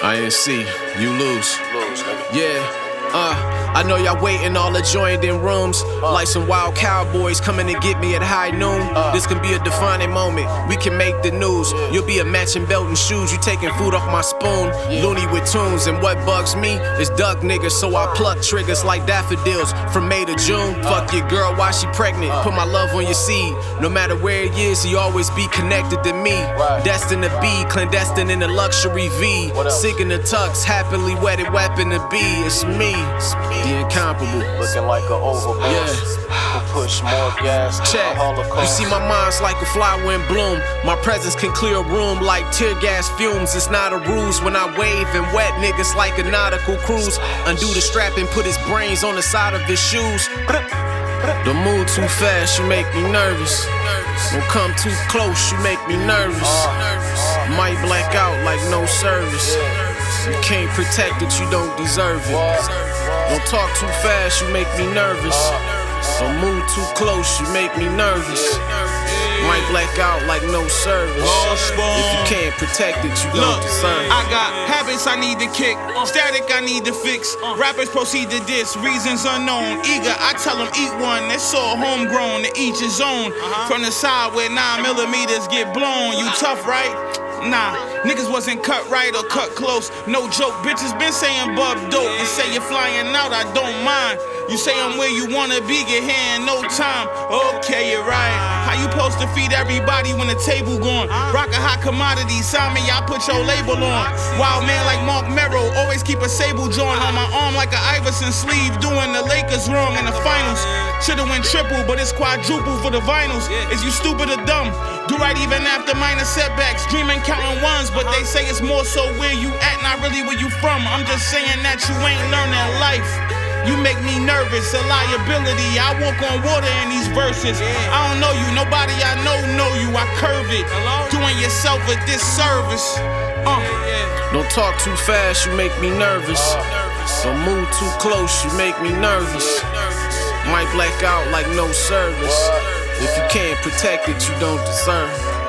INC, you lose. Yeah. I know y'all waiting all adjoined in rooms like some wild cowboys coming to get me at high noon. This can be a defining moment, we can make the news. You'll be a matching belt and shoes, you taking food off my spoon. Looney with tunes, and what bugs me is duck niggas, so I pluck triggers like daffodils from May to June. Fuck your girl while she pregnant, put my love on your seed. No matter where it is, you always be connected to me. Destined to be clandestine in a luxury V. Sick in the tux, happily wedded weapon to be. It's me, the incomparable. Looking like an overdose. We'll push more gas. Check. You see, my mind's like a flower in bloom. My presence can clear a room like tear gas fumes. It's not a ruse when I wave and wet niggas like a nautical cruise. Undo the strap and put his brains on the side of his shoes. Don't move too fast, you make me nervous. Don't come too close, you make me nervous. Might black out like no service. You can't protect it, you don't deserve it. Don't talk too fast, you make me nervous. Don't move too close, you make me nervous. Might black out like no service. If you can't protect it, you don't deserve it. I got habits I need to kick, static I need to fix. Rappers proceed to diss, reasons unknown. Eager, I tell them eat one, that's all homegrown, to each his own. From the side where 9mm get blown, you tough, right? Nah, niggas wasn't cut right or cut close. No joke, bitches been saying bub dope. You say you're flying out, I don't mind. You say I'm where you wanna be, get here in no time. Okay, you're right. How you supposed to feed everybody when the table gone? Rock a hot commodity, sign me, I put your label on. Wild man like Mark Merrow, always keep a sable joint on my arm like an Iverson sleeve. Doing the Lakers wrong in the finals. Should've went triple, but it's quadruple for the vinyls. Is you stupid or dumb? Do right even after minor setbacks. Dreaming counting ones, but they say it's more so where you at, not really where you from. I'm just saying that you ain't learning life. You make me nervous, a liability. I walk on water in these verses. I don't know you, nobody I know you. I curve it, doing yourself a disservice. Don't talk too fast, you make me nervous. Don't move too close, you make me nervous. Might black out like no service. If you can't protect it, you don't deserve it.